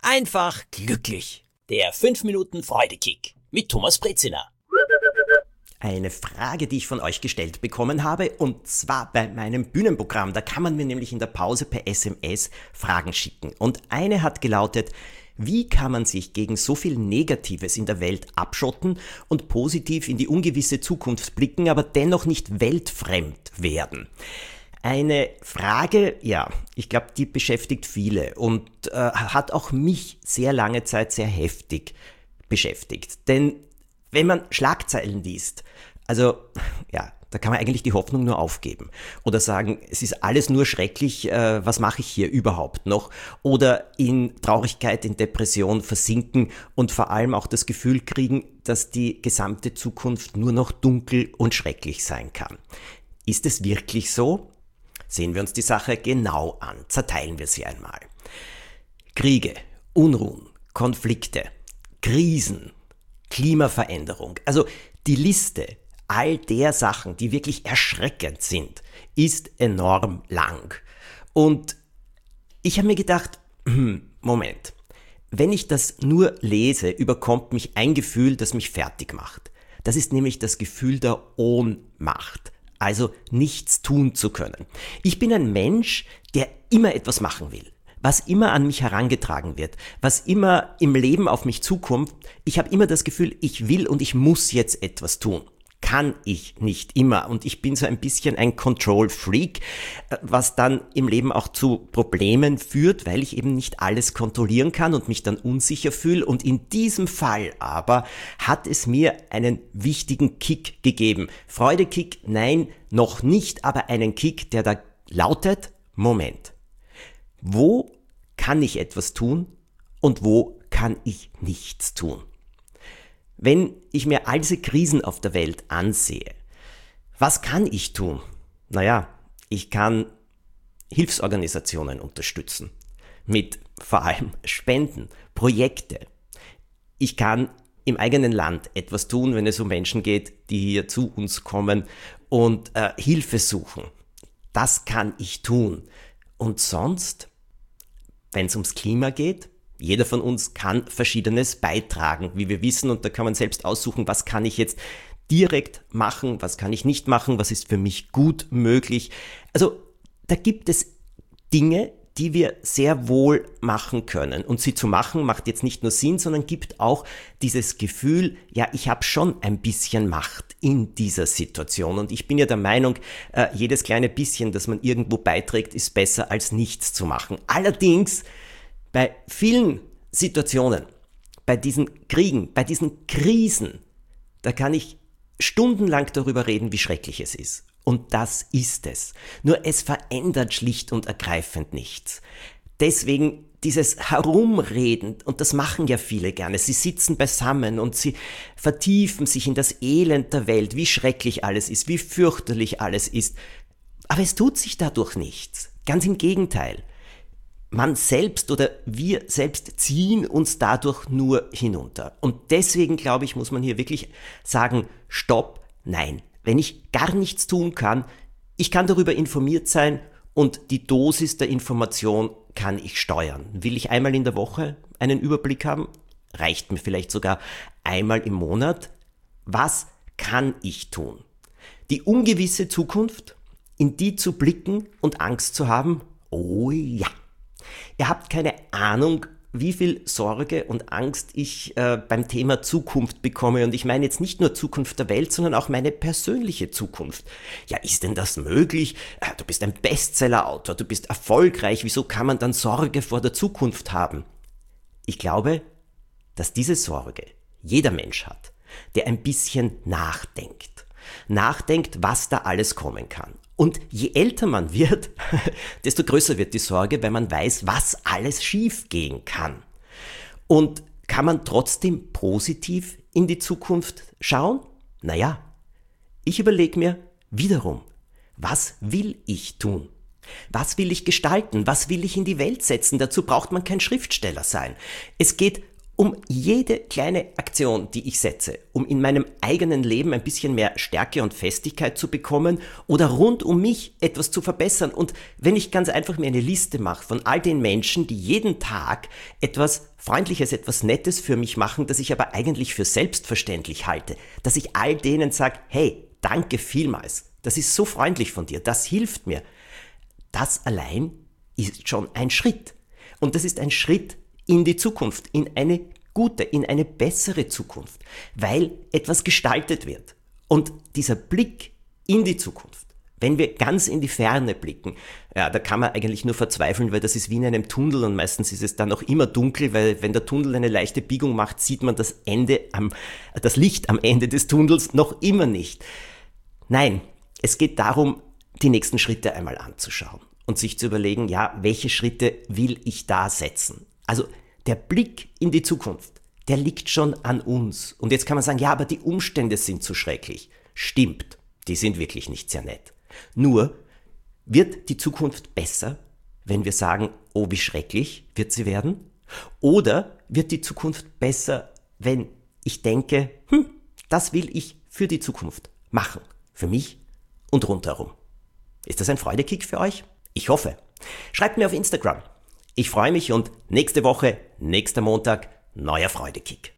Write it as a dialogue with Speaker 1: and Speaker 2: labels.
Speaker 1: einfach glücklich. Der 5 Minuten Freudekick mit Thomas Brezina.
Speaker 2: Eine Frage, die ich von euch gestellt bekommen habe, und zwar bei meinem Bühnenprogramm. Da kann man mir nämlich in der Pause per SMS Fragen schicken. Und eine hat gelautet: Wie kann man sich gegen so viel Negatives in der Welt abschotten und positiv in die ungewisse Zukunft blicken, aber dennoch nicht weltfremd werden? Eine Frage, ja, ich glaube, die beschäftigt viele und hat auch mich sehr lange Zeit sehr heftig beschäftigt. Denn wenn man Schlagzeilen liest, also ja, da kann man eigentlich die Hoffnung nur aufgeben oder sagen, es ist alles nur schrecklich, was mache ich hier überhaupt noch? Oder in Traurigkeit, in Depression versinken und vor allem auch das Gefühl kriegen, dass die gesamte Zukunft nur noch dunkel und schrecklich sein kann. Ist es wirklich so? Sehen wir uns die Sache genau an, zerteilen wir sie einmal. Kriege, Unruhen, Konflikte, Krisen, Klimaveränderung, also die Liste all der Sachen, die wirklich erschreckend sind, ist enorm lang. Und ich habe mir gedacht, Moment, wenn ich das nur lese, überkommt mich ein Gefühl, das mich fertig macht. Das ist nämlich das Gefühl der Ohnmacht. Also nichts tun zu können. Ich bin ein Mensch, der immer etwas machen will. Was immer an mich herangetragen wird, was immer im Leben auf mich zukommt, ich habe immer das Gefühl, ich will und ich muss jetzt etwas tun. Kann ich nicht immer. Und ich bin so ein bisschen ein Control-Freak, was dann im Leben auch zu Problemen führt, weil ich eben nicht alles kontrollieren kann und mich dann unsicher fühle. Und in diesem Fall aber hat es mir einen wichtigen Kick gegeben. Freudekick, nein, noch nicht, aber einen Kick, der da lautet: Moment. Wo kann ich etwas tun und wo kann ich nichts tun? Wenn ich mir all diese Krisen auf der Welt ansehe, was kann ich tun? Naja, ich kann Hilfsorganisationen unterstützen, mit vor allem Spenden, Projekte. Ich kann im eigenen Land etwas tun, wenn es um Menschen geht, die hier zu uns kommen und Hilfe suchen. Das kann ich tun. Und sonst, wenn es ums Klima geht, jeder von uns kann Verschiedenes beitragen, wie wir wissen, und da kann man selbst aussuchen, was kann ich jetzt direkt machen, was kann ich nicht machen, was ist für mich gut möglich. Also da gibt es Dinge, die wir sehr wohl machen können. Und sie zu machen macht jetzt nicht nur Sinn, sondern gibt auch dieses Gefühl, ja, ich habe schon ein bisschen Macht in dieser Situation. Und ich bin ja der Meinung, jedes kleine bisschen, das man irgendwo beiträgt, ist besser als nichts zu machen. Allerdings bei vielen Situationen, bei diesen Kriegen, bei diesen Krisen, da kann ich stundenlang darüber reden, wie schrecklich es ist. Und das ist es. Nur es verändert schlicht und ergreifend nichts. Deswegen dieses Herumreden, und das machen ja viele gerne, sie sitzen beisammen und sie vertiefen sich in das Elend der Welt, wie schrecklich alles ist, wie fürchterlich alles ist. Aber es tut sich dadurch nichts. Ganz im Gegenteil. Man selbst oder wir selbst ziehen uns dadurch nur hinunter. Und deswegen, glaube ich, muss man hier wirklich sagen, stopp, nein. Wenn ich gar nichts tun kann, ich kann darüber informiert sein und die Dosis der Information kann ich steuern. Will ich einmal in der Woche einen Überblick haben? Reicht mir vielleicht sogar einmal im Monat? Was kann ich tun? Die ungewisse Zukunft, in die zu blicken und Angst zu haben? Oh ja. Ihr habt keine Ahnung, wie viel Sorge und Angst ich beim Thema Zukunft bekomme. Und ich meine jetzt nicht nur Zukunft der Welt, sondern auch meine persönliche Zukunft. Ja, ist denn das möglich? Du bist ein Bestseller-Autor, du bist erfolgreich. Wieso kann man dann Sorge vor der Zukunft haben? Ich glaube, dass diese Sorge jeder Mensch hat, der ein bisschen nachdenkt. Nachdenkt, was da alles kommen kann. Und je älter man wird, desto größer wird die Sorge, weil man weiß, was alles schief gehen kann. Und kann man trotzdem positiv in die Zukunft schauen? Naja, ich überlege mir wiederum, was will ich tun? Was will ich gestalten? Was will ich in die Welt setzen? Dazu braucht man kein Schriftsteller sein. Es geht Um jede kleine Aktion, die ich setze, um in meinem eigenen Leben ein bisschen mehr Stärke und Festigkeit zu bekommen oder rund um mich etwas zu verbessern. Und wenn ich ganz einfach mir eine Liste mache von all den Menschen, die jeden Tag etwas Freundliches, etwas Nettes für mich machen, das ich aber eigentlich für selbstverständlich halte, dass ich all denen sage, hey, danke vielmals, das ist so freundlich von dir, das hilft mir. Das allein ist schon ein Schritt. Und das ist ein Schritt in die Zukunft, in eine gute, in eine bessere Zukunft, weil etwas gestaltet wird. Und dieser Blick in die Zukunft, wenn wir ganz in die Ferne blicken, ja, da kann man eigentlich nur verzweifeln, weil das ist wie in einem Tunnel und meistens ist es dann auch immer dunkel, weil wenn der Tunnel eine leichte Biegung macht, sieht man das Licht am Ende des Tunnels noch immer nicht. Nein, es geht darum, die nächsten Schritte einmal anzuschauen und sich zu überlegen, ja, welche Schritte will ich da setzen? Also der Blick in die Zukunft, der liegt schon an uns. Und jetzt kann man sagen, ja, aber die Umstände sind zu schrecklich. Stimmt, die sind wirklich nicht sehr nett. Nur wird die Zukunft besser, wenn wir sagen, oh, wie schrecklich wird sie werden? Oder wird die Zukunft besser, wenn ich denke, das will ich für die Zukunft machen, für mich und rundherum? Ist das ein Freudekick für euch? Ich hoffe. Schreibt mir auf Instagram. Ich freue mich und nächste Woche, nächster Montag, neuer Freudekick.